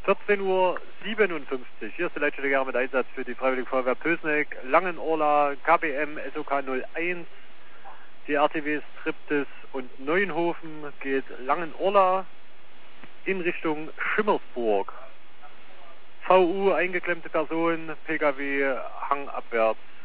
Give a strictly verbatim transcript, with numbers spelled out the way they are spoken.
vierzehn Uhr siebenundfünfzig. Hier ist der Leitstelle Gera mit Einsatz für die Freiwillige Feuerwehr Pößneck, Langenorla, K B M, S O K null eins, die R T Ws Triptis und Neuenhofen geht Langenorla in Richtung Schimmersburg. V U eingeklemmte Person, P K W hangabwärts